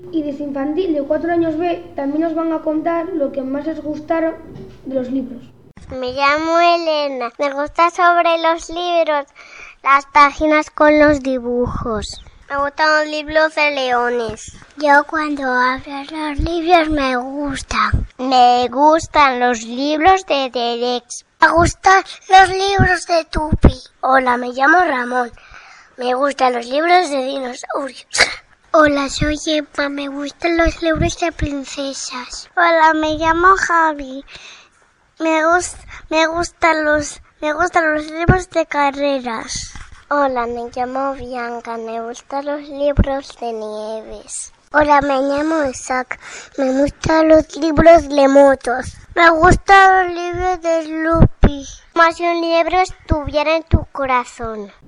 Y desde infantil de 4 años B también nos van a contar lo que más les gustaron de los libros. Me llamo Elena. Me gusta sobre los libros, las páginas con los dibujos. Me gustan los libros de leones. Yo cuando abro los libros me gustan. Me gustan los libros de Derex. Me gustan los libros de Tupi. Hola, me llamo Ramón. Me gustan los libros de dinosaurios. Hola, soy Emma. Me gustan los libros de princesas. Hola, me llamo Javi. Me gustan los libros de carreras. Hola, me llamo Bianca. Me gustan los libros de Nieves. Hola, me llamo Isaac. Me gustan los libros de motos. Me gustan los libros de Snoopy. Como si un libro estuviera en tu corazón.